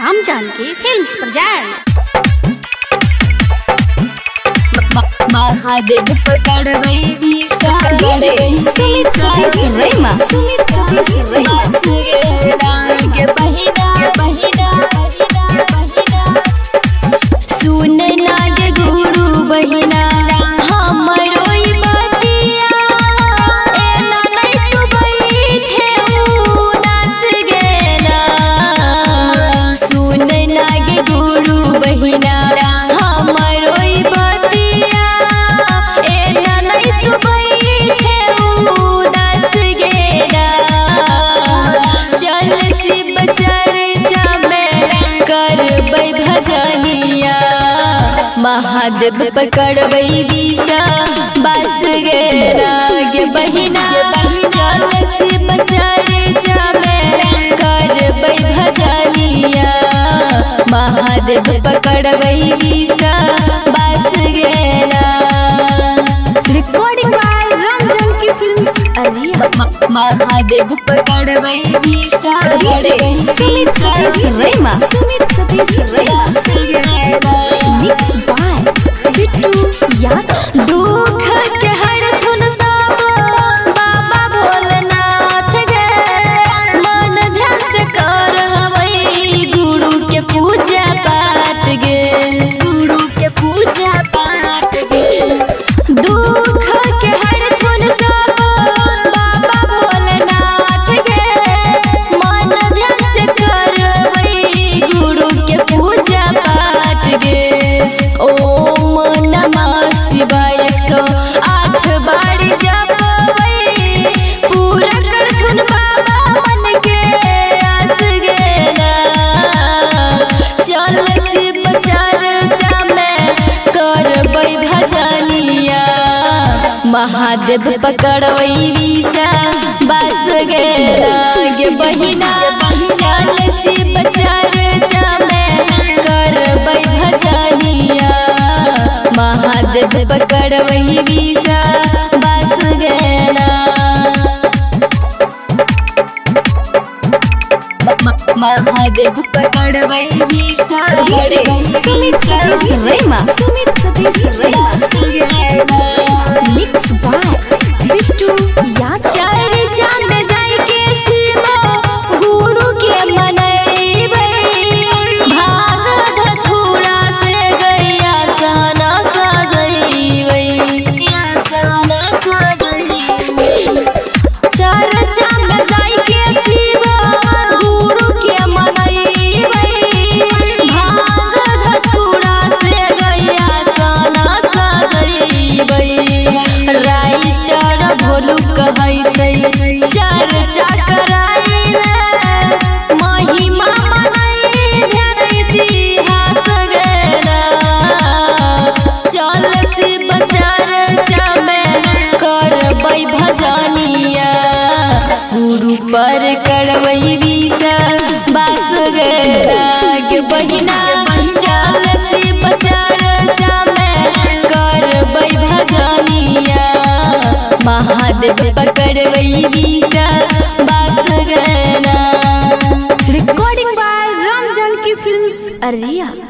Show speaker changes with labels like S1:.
S1: Ram Janaki films presents.
S2: Mahadev पकड़बै वीसा सुन नाग गुरु बहिना हमरो बतिया एना नहीं तू बैठे उदास गेला। सुन नाग गुरु बहिना हमरो बतिया एना नहीं तू बैठे उदास गेला। चल शिव चर्चा में करबै भजनिया महादेव पकड़बै वीसा बस गे नाग बहिना। चल शिव चर्चा में करबै भजनिया महादेव पकड़बै वीसा बस गे नाग।
S1: Recording by Ram Janaki films अरिया।
S2: महादेव पकड़बै वीसा
S1: मिक्स बाय बिट्टू यादव।
S2: दुख के हर धुन सब बाबा भोलेनाथ गे मन ध्यान से करबै गुरु के पूजा पाठ गे गुरु के पूजा पाठ गे। दुख के हर धुन सब बाबा भोलेनाथ गे मन ध्यान से करबै गुरु के पूजा पाठ गे। ओम नमः शिवाय 108 बार जपबै पूरा कर धुन बाबा मन के आस गे ना। चल शिव चर्चा में करबै भजनिया महादेव पकड़बै वीसा बस गे नाग बहिना। चल शिव चर्चा में करबै भजनिया महादेव पकड़बै वीसा बस गे नाग। महादेव पकड़बै वीसा
S1: मिक्स बाय बिट्टू यादव।
S2: चर्चा में जाके शिव गुरु के मनैबै भाग धतूरा से गैया सहना सजैबै सहना सजैबै। चर्चा में जाके शिव गुरु के मनैबै भाग धतूरा से गैया सहना सजैबै। राइटर भोलू कहै छै चर्चा कराइले महिमा मनै ध्यान इतिहास गेला। चल शिव चर्चा में करबै भजनिया गुरु पर करबै वीसा बस गे नाग बहिना। चल शिव चर्चा में करबै भजनिया महादेव पकड़बै वीसा बस गे नाग।
S1: Recording by Ram Janaki films अरिया।